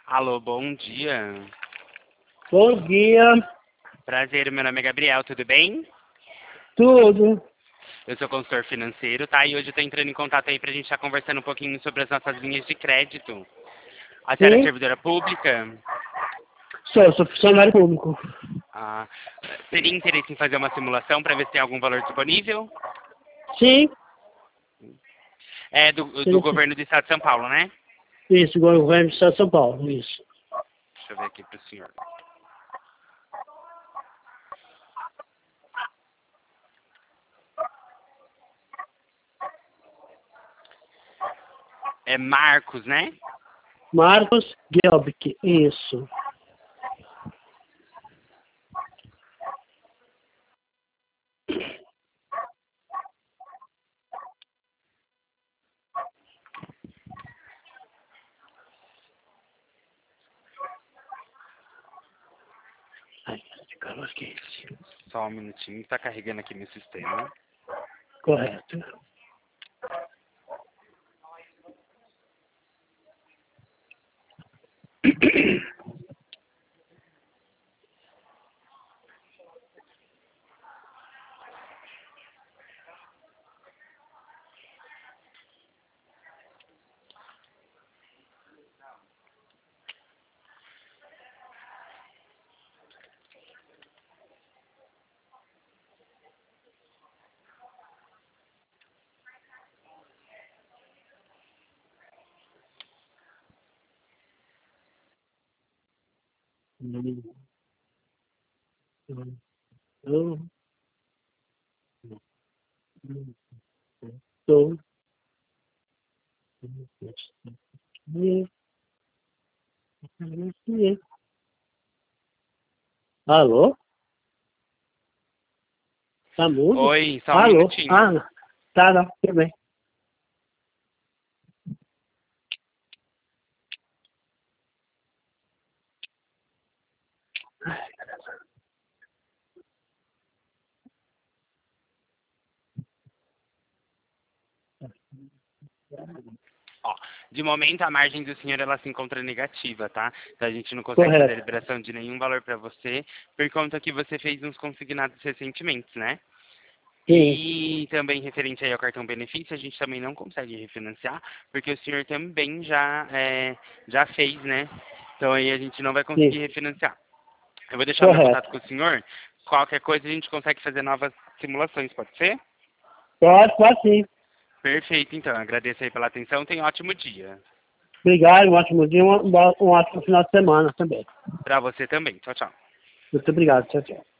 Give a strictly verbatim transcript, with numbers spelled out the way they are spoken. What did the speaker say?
Alô, bom dia. Bom dia. Prazer, meu nome é Gabriel, tudo bem? Tudo. Eu sou consultor financeiro, tá? E hoje eu tô entrando em contato aí pra gente estar conversando um pouquinho sobre as nossas linhas de crédito. A senhora é Sim. servidora pública? Sou, sou funcionário público. Ah, teria interesse em fazer uma simulação para ver se tem algum valor disponível? Sim. É do, do governo do estado de São Paulo, né? Isso, governo do estado de São Paulo, isso. Deixa eu ver aqui pro senhor. É Marcos, né? Marcos Gelbic, isso. Ai, Carlos, que é isso? Só um minutinho, tá carregando aqui meu sistema. Correto. Hum, hum, hum, hum, tô, hum, hum, hum. Alô? Tá mudo? Oi, só um Alô? minutinho. Ah, tá, não, tudo bem. Ó, de momento a margem do senhor ela se encontra negativa, tá? Então a gente não consegue fazer a Correto. liberação de nenhum valor para você, por conta que você fez uns consignados recentemente, né? Sim, E também referente aí ao cartão benefício, a gente também não consegue refinanciar, porque o senhor também já, é, já fez, né? Então aí a gente não vai conseguir sim, refinanciar. Eu vou deixar meu correto. contato com o senhor, qualquer coisa a gente consegue fazer novas simulações, pode ser? Pode, pode sim. Perfeito, então. Agradeço aí pela atenção, tenha um ótimo dia. Obrigado, um ótimo dia, um, um ótimo final de semana também. Para você também. Tchau, tchau. Muito obrigado, tchau, tchau.